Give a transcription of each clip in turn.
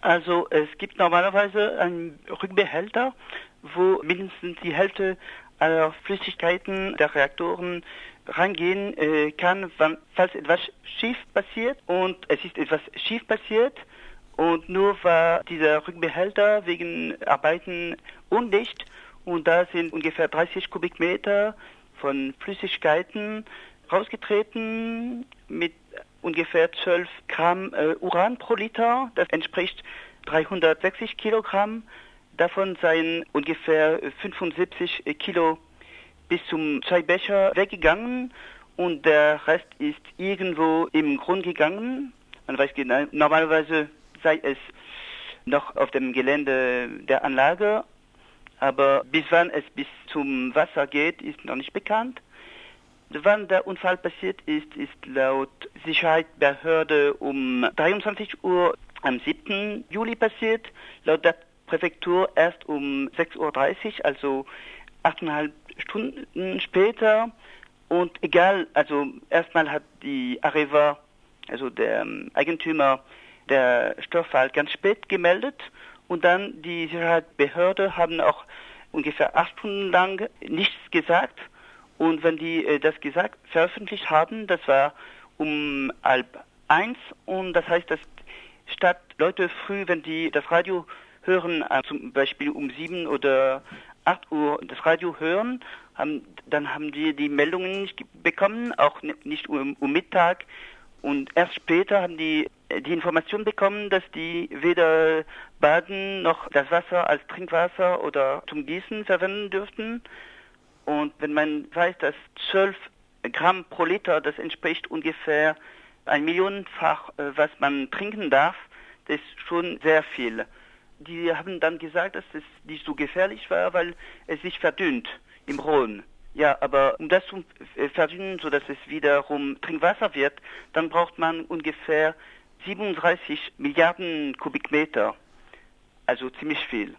Also es gibt normalerweise einen Rückbehälter, wo mindestens die Hälfte aller Flüssigkeiten der Reaktoren reingehen kann, falls etwas schief passiert. Und es ist etwas schief passiert und nur war dieser Rückbehälter wegen Arbeiten undicht und da sind ungefähr 30 Kubikmeter von Flüssigkeiten rausgetreten mit ungefähr 12 Gramm Uran pro Liter. Das entspricht 360 Kilogramm. Davon seien ungefähr 75 Kilo bis zum 2 Becher weggegangen und der Rest ist irgendwo im Grund gegangen. Man weiß genau, normalerweise sei es noch auf dem Gelände der Anlage, aber bis wann es bis zum Wasser geht, ist noch nicht bekannt. Wann der Unfall passiert ist laut Sicherheitsbehörde um 23 Uhr am 7. Juli passiert, laut der Präfektur erst um 6.30 Uhr, also 8,5 Stunden später. Und egal, also erstmal hat die Areva, also der Eigentümer, der Störfall ganz spät gemeldet und dann die Sicherheitsbehörde haben auch ungefähr 8 Stunden lang nichts gesagt. Und wenn die das veröffentlicht haben, das war um 12:30 und das heißt, dass statt Leute früh, wenn die das Radio hören, zum Beispiel um 7 oder 8 Uhr das Radio hören, dann haben die Meldungen nicht bekommen, auch nicht um Mittag. Und erst später haben die Information bekommen, dass die weder baden noch das Wasser als Trinkwasser oder zum Gießen verwenden dürften. Und wenn man weiß, dass 12 Gramm pro Liter, das entspricht ungefähr 1 Millionenfach, was man trinken darf, das ist schon sehr viel. Die haben dann gesagt, dass es nicht so gefährlich war, weil es sich verdünnt im Rhône. Ja, aber um das zu verdünnen, sodass es wiederum Trinkwasser wird, dann braucht man ungefähr 37 Milliarden Kubikmeter. Also ziemlich viel.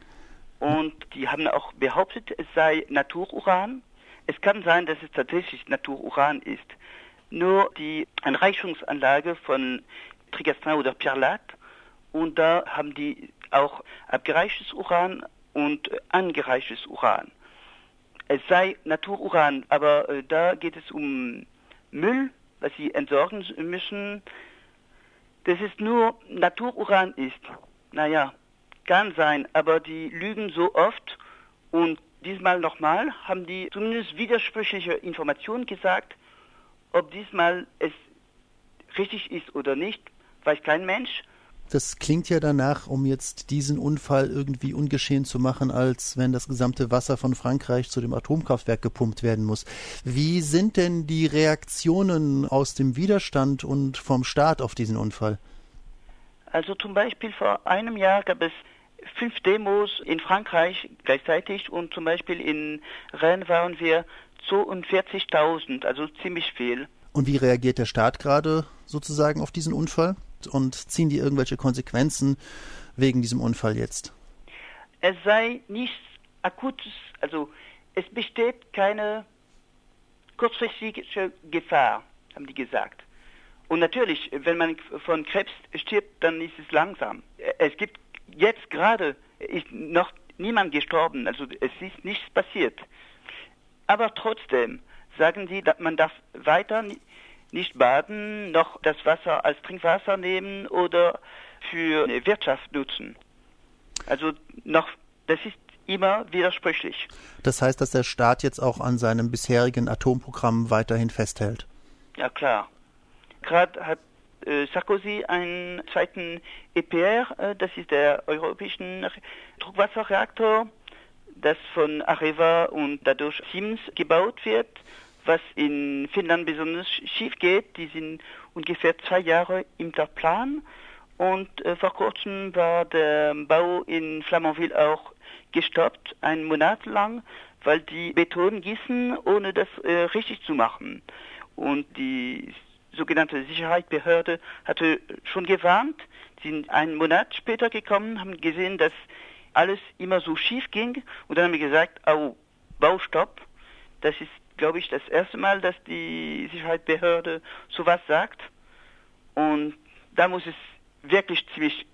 Und die haben auch behauptet, es sei Natururan. Es kann sein, dass es tatsächlich Natururan ist. Nur die Anreichungsanlage von Tricastin oder Pierre Lat und da haben die auch abgereichtes Uran und angereichtes Uran. Es sei Natururan, aber da geht es um Müll, was sie entsorgen müssen. Dass es nur Natururan ist, naja, kann sein, aber die lügen so oft und diesmal nochmal haben die zumindest widersprüchliche Informationen gesagt. Ob diesmal es richtig ist oder nicht, weiß kein Mensch. Das klingt ja danach, um jetzt diesen Unfall irgendwie ungeschehen zu machen, als wenn das gesamte Wasser von Frankreich zu dem Atomkraftwerk gepumpt werden muss. Wie sind denn die Reaktionen aus dem Widerstand und vom Staat auf diesen Unfall? Also zum Beispiel vor einem Jahr gab es 5 Demos in Frankreich gleichzeitig und zum Beispiel in Rennes waren wir 42.000, also ziemlich viel. Und wie reagiert der Staat gerade sozusagen auf diesen Unfall? Und ziehen die irgendwelche Konsequenzen wegen diesem Unfall jetzt? Es sei nichts Akutes, also es besteht keine kurzfristige Gefahr, haben die gesagt. Und natürlich, wenn man von Krebs stirbt, dann ist es langsam. Es gibt jetzt gerade, ist noch niemand gestorben, also es ist nichts passiert. Aber trotzdem sagen sie, man darf weiter nicht baden, noch das Wasser als Trinkwasser nehmen oder für Wirtschaft nutzen. Also das ist immer widersprüchlich. Das heißt, dass der Staat jetzt auch an seinem bisherigen Atomprogramm weiterhin festhält? Ja, klar. Gerade hat Sarkozy einen zweiten EPR, das ist der europäische Druckwasserreaktor, das von Areva und dadurch Siemens gebaut wird, was in Finnland besonders schief geht. Die sind ungefähr 2 Jahre im Plan und vor kurzem war der Bau in Flamanville auch gestoppt, 1 Monat lang, weil die Beton gießen, ohne das richtig zu machen. Und die sogenannte Sicherheitsbehörde hatte schon gewarnt, sind 1 Monat später gekommen, haben gesehen, dass alles immer so schief ging und dann haben wir gesagt, Baustopp. Das ist, glaube ich, das erste Mal, dass die Sicherheitsbehörde sowas sagt und da muss es wirklich ziemlich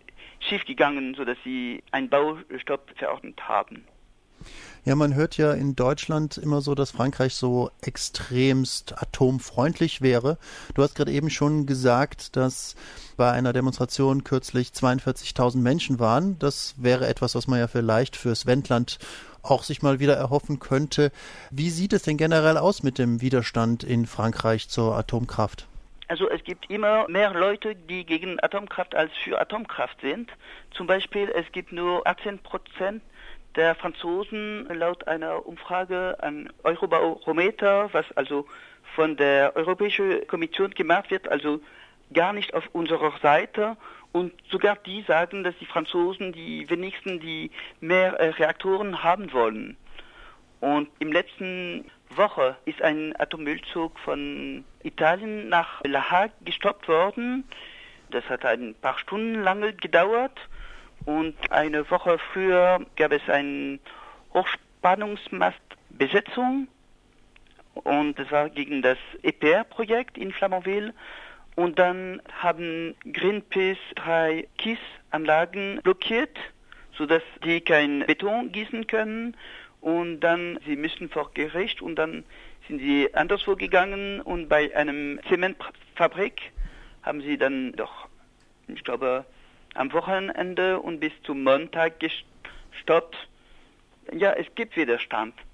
schiefgegangen, sodass sie einen Baustopp verordnet haben. Ja, man hört ja in Deutschland immer so, dass Frankreich so extremst atomfreundlich wäre. Du hast gerade eben schon gesagt, dass bei einer Demonstration kürzlich 42.000 Menschen waren. Das wäre etwas, was man ja vielleicht fürs Wendland auch sich mal wieder erhoffen könnte. Wie sieht es denn generell aus mit dem Widerstand in Frankreich zur Atomkraft? Also es gibt immer mehr Leute, die gegen Atomkraft als für Atomkraft sind. Zum Beispiel, es gibt nur 18% der Franzosen laut einer Umfrage an Eurobarometer, was also von der Europäischen Kommission gemacht wird, also gar nicht auf unserer Seite. Und sogar die sagen, dass die Franzosen die wenigsten, die mehr Reaktoren haben wollen. Und im letzten Woche ist ein Atommüllzug von Italien nach La Hague gestoppt worden. Das hat ein paar Stunden lang gedauert. Und eine Woche früher gab es eine Hochspannungsmastbesetzung. Und das war gegen das EPR-Projekt in Flamanville. Und dann haben Greenpeace 3 Gießanlagen blockiert, sodass die kein Beton gießen können. Und dann, sie müssen vor Gericht und dann sind sie anderswo gegangen und bei einem Zementfabrik haben sie dann doch, ich glaube, am Wochenende und bis zum Montag gestoppt. Ja, es gibt Widerstand.